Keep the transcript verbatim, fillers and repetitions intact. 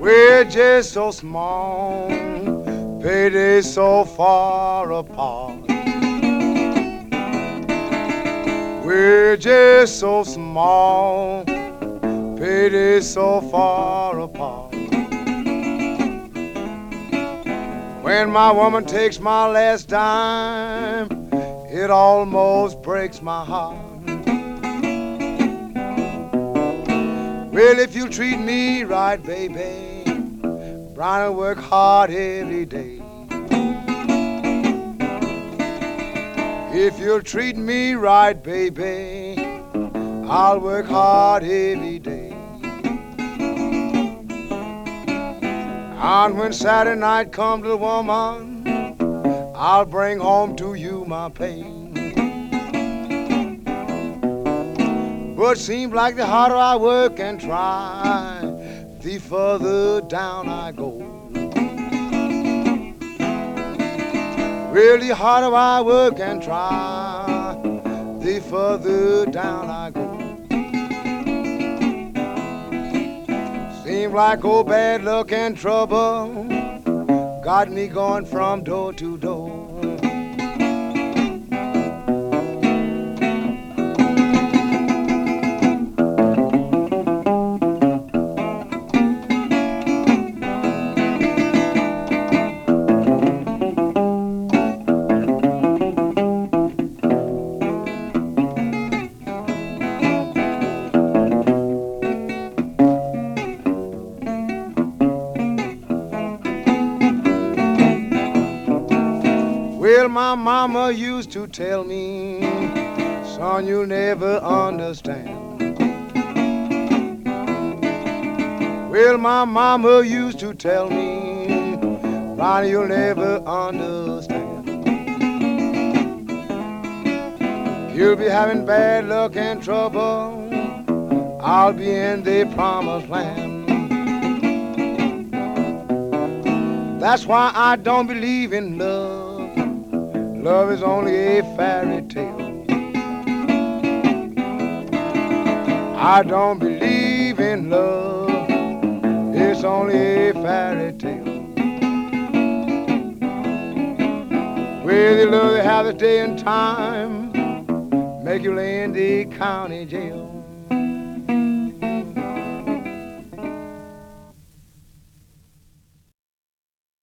We're just so small, payday so far apart. We're just so small, payday so far apart. When my woman takes my last dime, it almost breaks my heart. Well, if you treat me right, baby, Brian will work hard every day. If you'll treat me right, baby, I'll work hard every day. And when Saturday night comes, little woman, I'll bring home to you my pay. But seems like the harder I work and try, the further down I go. Really harder I work and try, the further down I go. Seems like old bad luck and trouble got me going from door to door. Well, my mama used to tell me, son, you'll never understand. Well, my mama used to tell me, Ronnie, you'll never understand. You'll be having bad luck and trouble, I'll be in the promised land. That's why I don't believe in love. Love is only a fairy tale. I don't believe in love. It's only a fairy tale. Where they love to have the day and time, make you lay in the county jail.